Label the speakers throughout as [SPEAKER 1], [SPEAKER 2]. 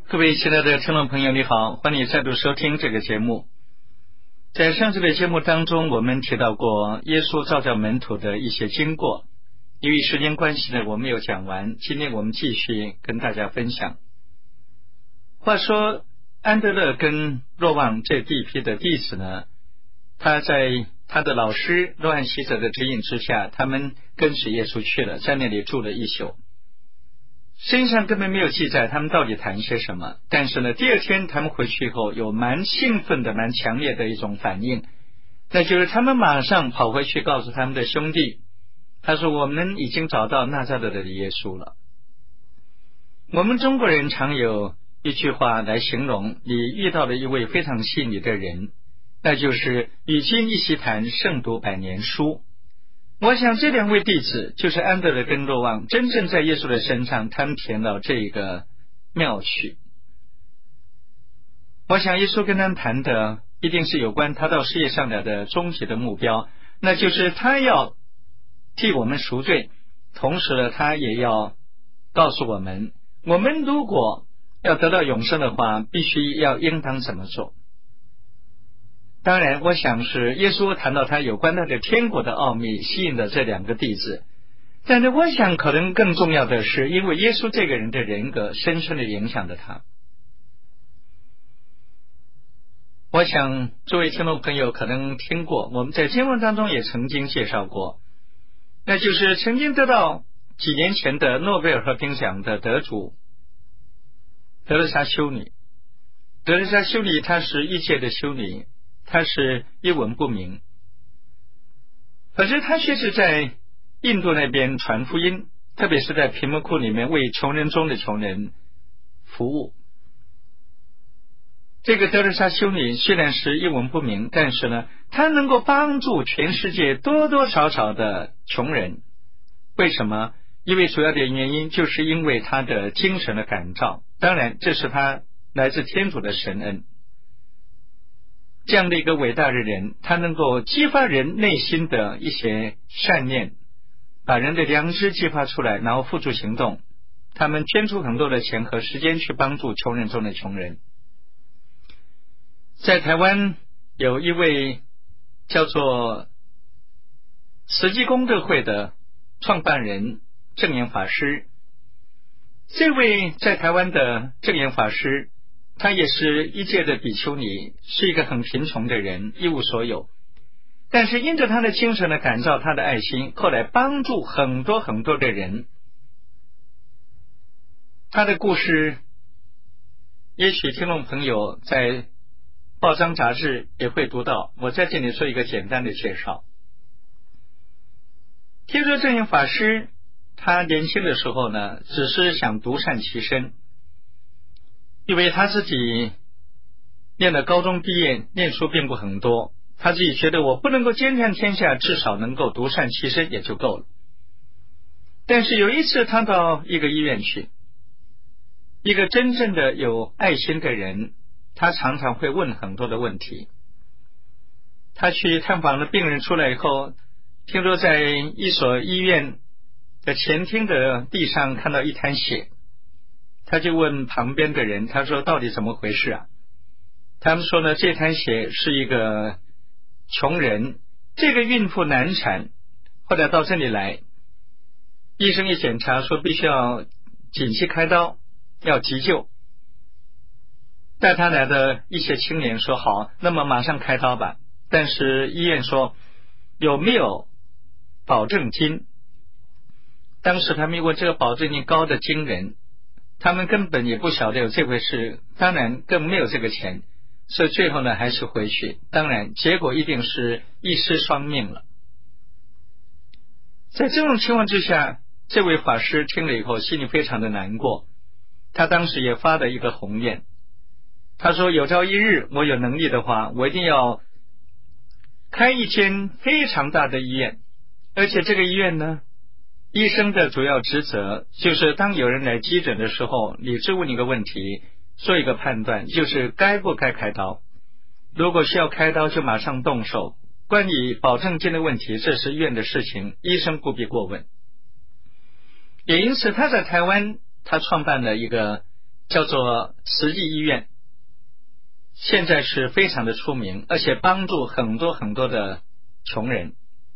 [SPEAKER 1] 各位亲爱的听众朋友，你好，欢迎再度收听这个节目。在上次的节目当中，我们提到过耶稣召叫门徒的一些经过，由于时间关系呢，我没有讲完，今天我们继续跟大家分享。话说安德勒跟若望这第一批的弟子呢，他在他的老师若翰洗者的指引之下，他们跟随耶稣去了，在那里住了一宿。圣经上根本没有记载他们到底谈些什么，但是呢，第二天他们回去以后有蛮兴奋的、蛮强烈的一种反应，那就是他们马上跑回去告诉他们的兄弟，他说我们已经找到纳匝勒的耶稣了。我们中国人常有一句话来形容你遇到了一位非常细腻的人，那就是与君一席谈，胜读百年书。我想这两位弟子就是安德勒跟若望，真正在耶稣的身上他们填到这个妙趣。我想耶稣跟他们谈的一定是有关他到世界上来的终极的目标，那就是他要替我们赎罪，同时呢他也要告诉我们，我们如果要得到永生的话，必须要应当怎么做。当然我想是耶稣谈到他有关他的天国的奥秘吸引了这两个弟子，但是我想可能更重要的是因为耶稣这个人的人格深深的影响了他。我想诸位听众朋友可能听过，我们在经文当中也曾经介绍过，那就是曾经得到几年前的诺贝尔和平奖的得主德蕾莎修女。德蕾莎修女她是一届的修女，他是一文不名，可是他却是在印度那边传福音，特别是在贫民窟里面为穷人中的穷人服务。这个德蕾莎修女虽然是一文不名，但是呢，她能够帮助全世界多多少少的穷人。为什么？因为主要的原因就是因为她的精神的感召，当然这是她来自天主的神恩。这样的一个伟大的人，他能够激发人内心的一些善念，把人的良知激发出来，然后付诸行动。他们捐出很多的钱和时间去帮助穷人中的穷人。在台湾有一位叫做慈济功德会的创办人证严法师，这位在台湾的证严法师，他也是一介的比丘尼，是一个很贫穷的人，一无所有，但是因着他的精神的感召，他的爱心，后来帮助很多很多的人。他的故事也许听众朋友在报章杂志也会读到，我在这里做一个简单的介绍。听说证严法师他年轻的时候呢，只是想独善其身，因为他自己念了高中毕业，念书并不很多，他自己觉得我不能够兼善天下，至少能够独善其身也就够了。但是有一次他到一个医院去，一个真正的有爱心的人，他常常会问很多的问题。他去探访了病人出来以后，听说在一所医院的前厅的地上看到一滩血，他就问旁边的人，他说到底怎么回事啊？他们说呢，这滩血是一个穷人，这个孕妇难产，后来到这里来，医生一检查说必须要紧急开刀，要急救。带他来的一些青年说好，那么马上开刀吧，但是医院说有没有保证金？当时他们问这个保证金高的惊人，他们根本也不晓得有这回事，当然更没有这个钱，所以最后呢还是回去，当然结果一定是一尸双命了。在这种情况之下，这位法师听了以后心里非常的难过，他当时也发了一个宏愿，他说有朝一日我有能力的话，我一定要开一间非常大的医院，而且这个医院呢，医生的主要职责就是当有人来急诊的时候，理智问一个问题，做一个判断，就是该不该开刀，如果需要开刀就马上动手，关于保证金的问题，这是医院的事情，医生不必过问。也因此他在台湾他创办了一个叫做慈济医院，现在是非常的出名，而且帮助很多很多的穷人。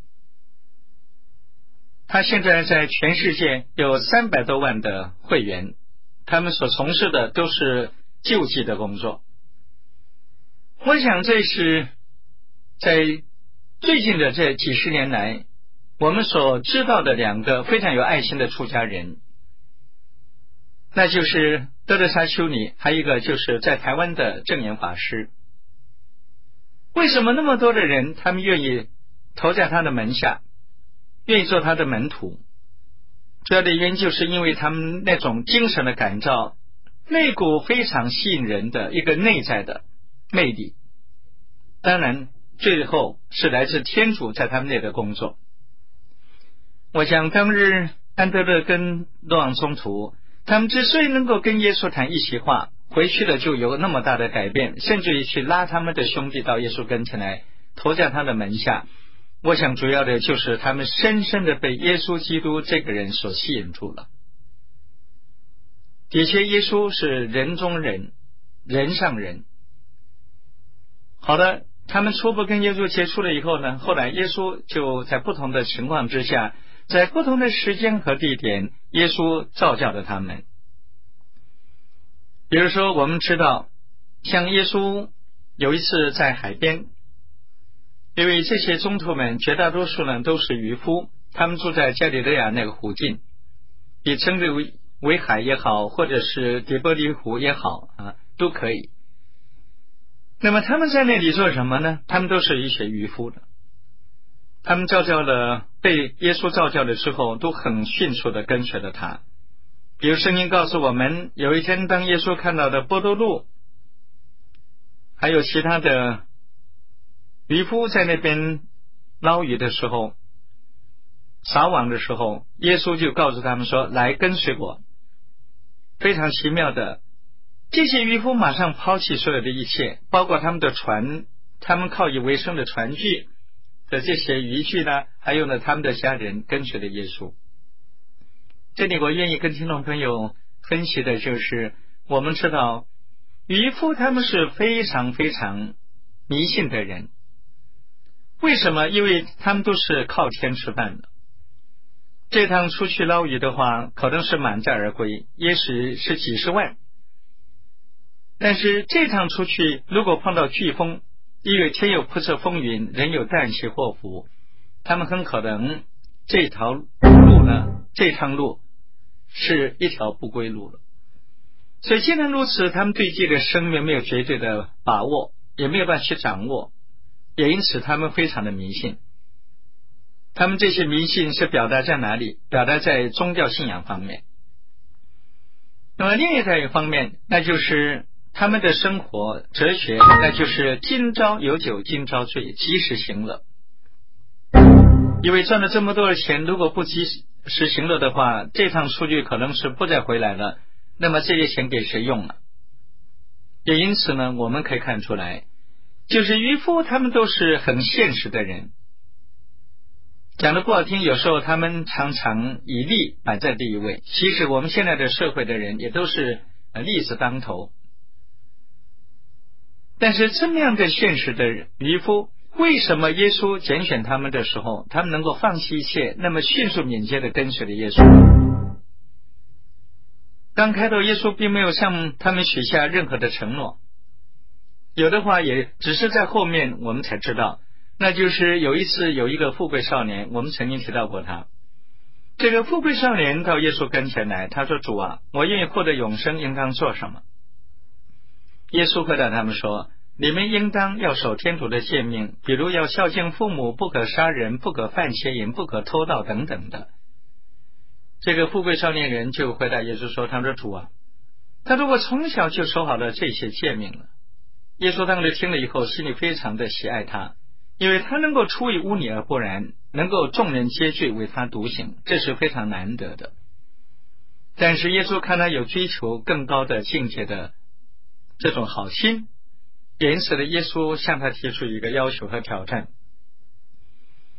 [SPEAKER 1] 他现在在全世界有300多万的会员，他们所从事的都是救济的工作。我想这是在最近的这几十年来我们所知道的2个非常有爱心的出家人，那就是德勒莎修女，还有一个就是在台湾的证严法师。为什么那么多的人他们愿意投在他的门下，愿意做他的门徒？主要的原因就是因为他们那种精神的感召，那股非常吸引人的一个内在的魅力，当然最后是来自天主在他们内的工作。我想当日安德勒跟诺昂宗徒，他们之所以能够跟耶稣谈一席话，回去了就有那么大的改变，甚至于去拉他们的兄弟到耶稣跟前来投在他的门下，我想主要的就是他们深深的被耶稣基督这个人所吸引住了。的确耶稣是人中人，人上人。好的，他们初步跟耶稣接触了以后呢，后来耶稣就在不同的情况之下，在不同的时间和地点，耶稣召教了他们。比如说我们知道，像耶稣有一次在海边，因为这些宗徒们绝大多数呢都是渔夫，他们住在加利利亚那个湖近，也称之为海也好，或者是底波里湖也好都可以。那么他们在那里做什么呢？他们都是一些渔夫的。他们被耶稣召教了之后，都很迅速的跟随了他。比如圣经告诉我们，有一天当耶稣看到的波多禄还有其他的渔夫在那边捞鱼的时候，撒网的时候，耶稣就告诉他们说，来跟随我。非常奇妙的，这些渔夫马上抛弃所有的一切，包括他们的船，他们靠以为生的船具的这些渔具呢，还有呢他们的家人，跟随了耶稣。这里我愿意跟听众朋友分析的就是，我们知道渔夫他们是非常非常迷信的人。为什么？因为他们都是靠天吃饭的。这趟出去捞鱼的话，可能是满载而归，也许是几十万。但是这趟出去，如果碰到飓风，因为天有不测风云，人有旦夕祸福，他们很可能这趟路是一条不归路了。所以既然如此，他们对自己的生命没有绝对的把握，也没有办法去掌握，也因此他们非常的迷信。他们这些迷信是表达在哪里？表达在宗教信仰方面。那么另一方面，那就是他们的生活哲学，那就是今朝有酒今朝醉，及时行乐。因为赚了这么多的钱，如果不及时行乐的话，这趟出去可能是不再回来了，那么这些钱给谁用了？也因此呢，我们可以看出来，就是渔夫他们都是很现实的人。讲的不好听，有时候他们常常以利摆在第一位。其实我们现在的社会的人也都是利字当头。但是这么样的现实的渔夫，为什么耶稣拣选他们的时候，他们能够放弃一切，那么迅速敏捷的跟随了耶稣？刚开头耶稣并没有向他们许下任何的承诺，有的话也只是在后面我们才知道。那就是有一次有一个富贵少年，我们曾经提到过他。这个富贵少年到耶稣跟前来，他说，主啊，我愿意获得永生，应当做什么？耶稣回答他们说，你们应当要守天主的诫命，比如要孝敬父母，不可杀人，不可犯邪淫，不可偷盗等等的。这个富贵少年人就回答耶稣说，他说，主啊，他说我从小就守好了这些诫命了。耶稣当时听了以后，心里非常的喜爱他，因为他能够出于污泥而不染，能够众人皆醉为他独醒，这是非常难得的。但是耶稣看他有追求更高的境界的这种好心，因此呢，耶稣向他提出一个要求和挑战。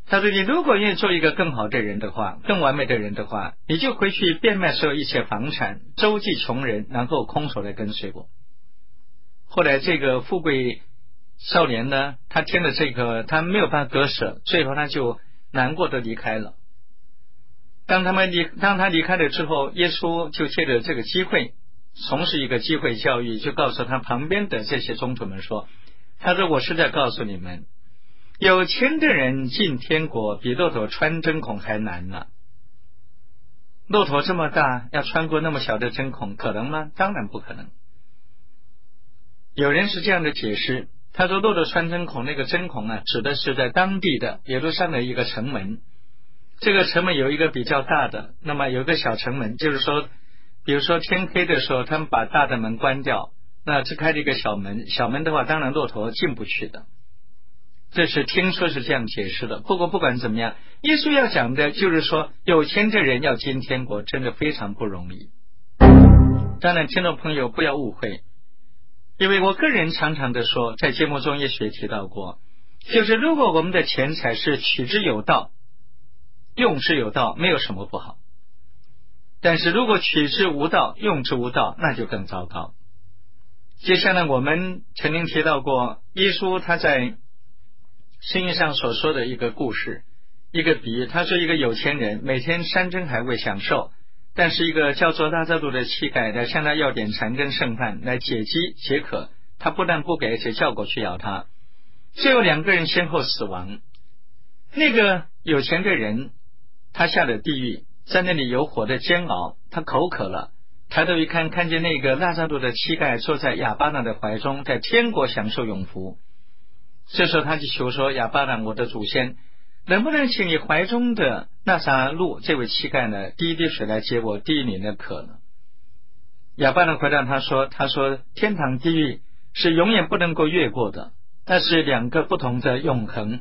[SPEAKER 1] 他说你如果愿意做一个更好的人的话，更完美的人的话，你就回去变卖所有一切房产，周济穷人，然后空手来跟随我。后来这个富贵少年呢，他听了这个，他没有办法割舍，最后他就难过的离开了。当他离开了之后，耶稣就借着这个机会，从事一个机会教育，就告诉他旁边的这些宗徒们说，他说我是在告诉你们，有钱的人进天国比骆驼穿针孔还难呢。骆驼这么大，要穿过那么小的针孔，可能吗？当然不可能。有人是这样的解释，他说骆驼穿针孔，那个针孔啊，指的是在当地的耶路撒冷的一个城门，这个城门有一个比较大的，那么有一个小城门，就是说比如说天黑的时候，他们把大的门关掉，那只开了一个小门，小门的话当然骆驼进不去的，这是听说是这样解释的。不过不管怎么样，耶稣要讲的就是说有钱的人要进天国真的非常不容易。当然听众朋友不要误会，因为我个人常常的说，在节目中也许提到过，就是如果我们的钱财是取之有道，用之有道，没有什么不好。但是如果取之无道，用之无道，那就更糟糕。接下来我们曾经提到过，耶稣他在圣经上所说的一个故事，一个比喻。他说一个有钱人每天山珍海味享受，但是一个叫做拉撒路的乞丐来向他要点残羹剩饭来解饥解渴，他不但不给，而且叫狗去咬他。最后两个人先后死亡。那个有钱的人他下了地狱，在那里有火的煎熬，他口渴了，抬头一看，看见那个拉撒路的乞丐坐在亚巴郎的怀中，在天国享受永福。这时候他就求说，亚巴郎我的祖先，能不能请你怀中的拉撒路这位乞丐呢，滴一滴水来解我地狱里的渴呢？亚巴郎回答他说天堂地狱是永远不能够越过的，那是两个不同的永恒。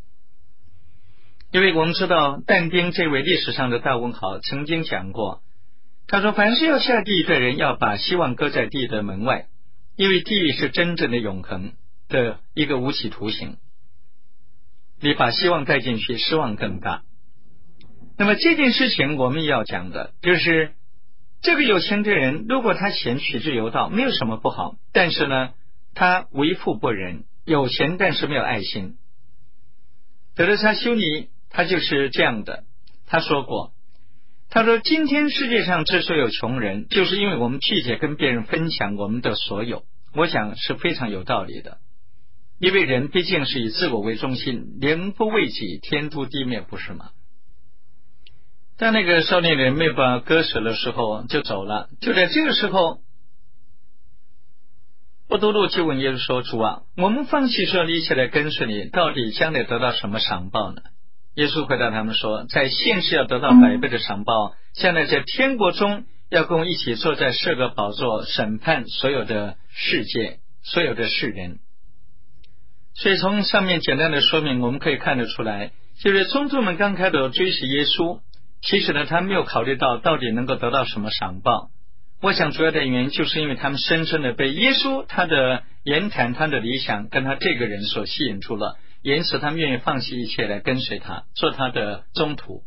[SPEAKER 1] 因为我们知道但丁这位历史上的大文豪曾经讲过，他说凡是要下地狱的人要把希望搁在地狱的门外，因为地狱是真正的永恒的一个无期徒刑，你把希望带进去，失望更大。那么这件事情我们要讲的就是这个有钱的人，如果他钱取之有道，没有什么不好，但是呢他为富不仁，有钱但是没有爱心。德勒沙修尼他就是这样的，他说过，他说今天世界上之所以有穷人，就是因为我们拒绝跟别人分享我们的所有。我想是非常有道理的，因为人毕竟是以自我为中心，人不为己，天诛地灭，不是吗？当那个少年人没把割舍的时候就走了，就在这个时候，伯多禄就问耶稣说，主啊，我们放弃所有一切来跟随你，到底将来得到什么赏报呢？耶稣回答他们说，在现世要得到100倍的赏报，将来在天国中要跟我一起坐在7个宝座，审判所有的世界，所有的世人。所以从上面简单的说明，我们可以看得出来，就是宗徒们刚开始追随耶稣，其实呢他没有考虑到底能够得到什么赏报。我想主要的原因就是因为他们深深的被耶稣他的言谈，他的理想跟他这个人所吸引住了，因此他们愿意放弃一切来跟随他，做他的宗徒。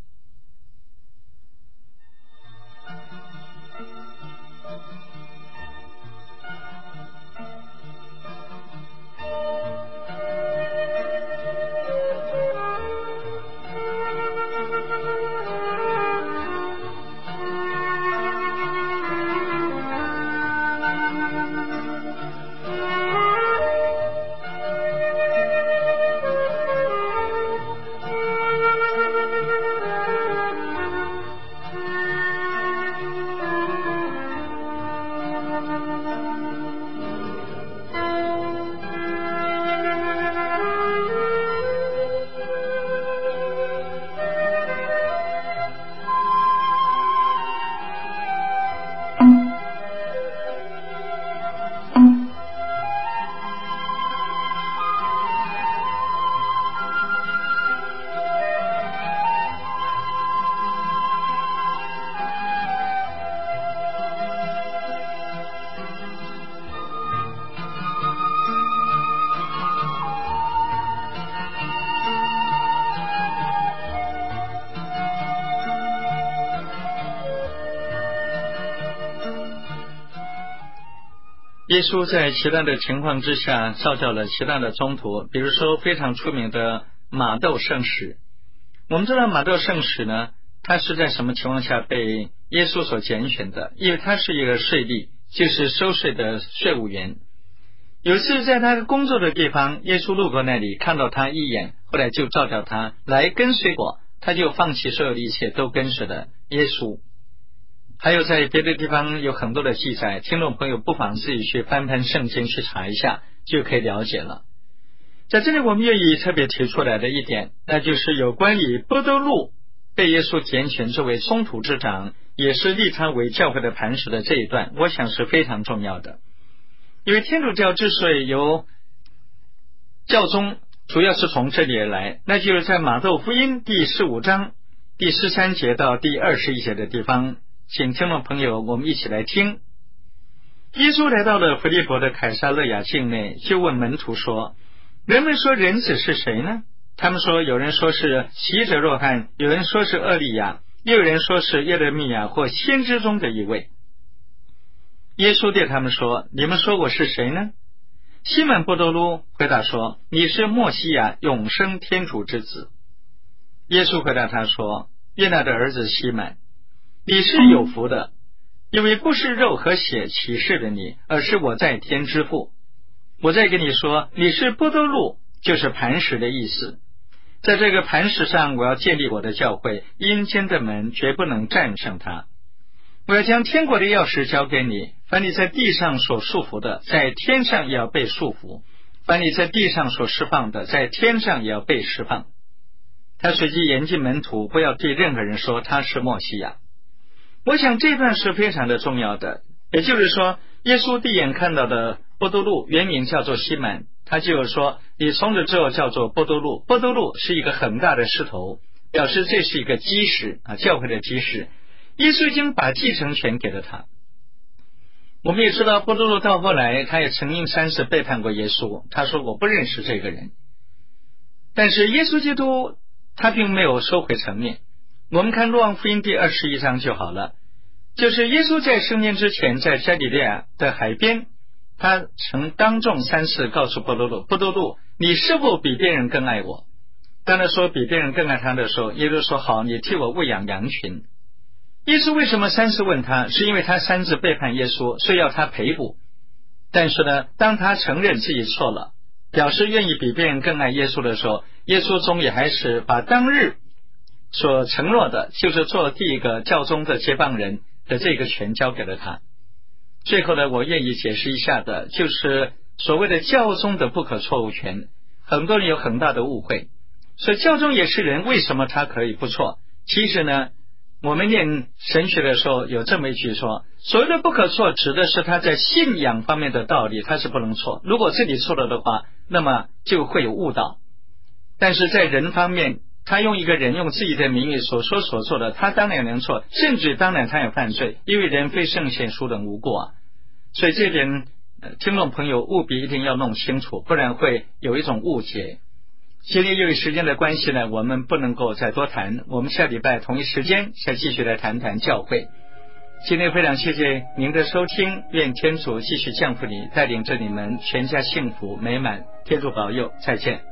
[SPEAKER 1] 耶稣在其他的情况之下召叫了其他的宗徒，比如说非常出名的马窦圣使。我们知道马窦圣使呢，他是在什么情况下被耶稣所拣选的？因为他是一个税吏，就是收税的税务员。有一次在他工作的地方，耶稣路过那里，看到他一眼，后来就召叫他来跟随我，他就放弃所有的一切，都跟随了耶稣。还有在别的地方有很多的记载，听众朋友不妨自己去翻翻圣经去查一下，就可以了解了。在这里我们愿意特别提出来的一点，那就是有关于伯多禄被耶稣拣选作为宗徒之长，也是立他为教会的磐石的这一段，我想是非常重要的。因为天主教之所以由教宗主要是从这里而来，那就是在马窦福音第15章第13节到第21节的地方，请听众朋友我们一起来听。耶稣来到了腓立伯的凯撒勒雅境内，就问门徒说，人们说人子是谁呢？他们说，有人说是洗者若翰，有人说是厄利亚，又有人说是耶勒米亚或先知中的一位。耶稣对他们说，你们说我是谁呢？西满伯多禄回答说，你是默西亚，永生天主之子。耶稣回答他说，约拿的儿子西满，你是有福的，因为不是肉和血启示了你，而是我在天之父。我再跟你说，你是伯多禄，就是磐石的意思。在这个磐石上，我要建立我的教会，阴间的门绝不能战胜它。我要将天国的钥匙交给你，凡你在地上所束缚的，在天上也要被束缚；凡你在地上所释放的，在天上也要被释放。他随即严禁门徒不要对任何人说他是默西亚。我想这段是非常的重要的，也就是说，耶稣第一眼看到的伯多禄原名叫做西满，他就说你从此之后叫做伯多禄。伯多禄是一个很大的石头，表示这是一个基石教会的基石。耶稣已经把继承权给了他。我们也知道伯多禄到后来他也曾经3次背叛过耶稣，他说我不认识这个人。但是耶稣基督他并没有收回成命。我们看若望福音第21章就好了，就是耶稣在升天之前，在加利利亚的海边，他曾当众3次告诉伯多禄，伯多禄，你是否比别人更爱我？当他说比别人更爱他的时候，耶稣说好，你替我喂养羊群。耶稣为什么3次问他？是因为他3次背叛耶稣，所以要他赔补。但是呢，当他承认自己错了，表示愿意比别人更爱耶稣的时候，耶稣终也还是把当日所承诺的，就是做第一个教宗的接棒人的这个权交给了他。最后呢，我愿意解释一下的，就是所谓的教宗的不可错误权，很多人有很大的误会。所以教宗也是人，为什么他可以不错？其实呢，我们念神学的时候有这么一句说，所谓的不可错指的是他在信仰方面的道理他是不能错，如果这里错了的话，那么就会有误导。但是在人方面，他用一个人用自己的名义所说所做的，他当然能错，甚至当然他也犯罪，因为人非圣贤，孰能无过所以这点听众朋友务必一定要弄清楚，不然会有一种误解。今天由于时间的关系呢，我们不能够再多谈，我们下礼拜同一时间再继续来谈谈教会。今天非常谢谢您的收听，愿天主继续降福你，带领着你们全家幸福美满，天主保佑，再见。